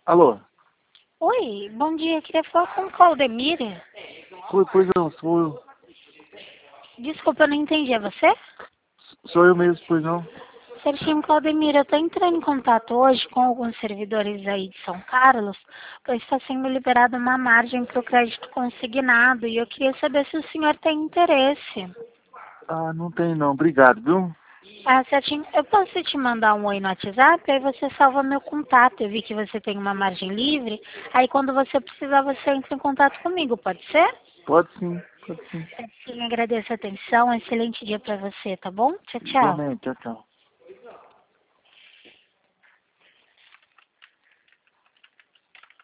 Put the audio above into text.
Alô? Oi, bom dia. Queria falar com o Claudemir. Pois não, sou eu. Desculpa, eu não entendi. É você? Sou eu mesmo, pois não. Certinho, Claudemir. Eu estou entrando em contato hoje com alguns servidores aí de São Carlos, pois está sendo liberada uma margem para o crédito consignado e eu queria saber se o senhor tem interesse. Ah, não tem não, obrigado, viu? Ah, certinho. Eu posso te mandar um oi no WhatsApp, aí você salva meu contato. Eu vi que você tem uma margem livre, aí quando você precisar, você entra em contato comigo, pode ser? Pode sim, pode sim. Sim, agradeço a atenção. Excelente dia para você, tá bom? Tchau, tchau. Igualmente, tchau, tchau.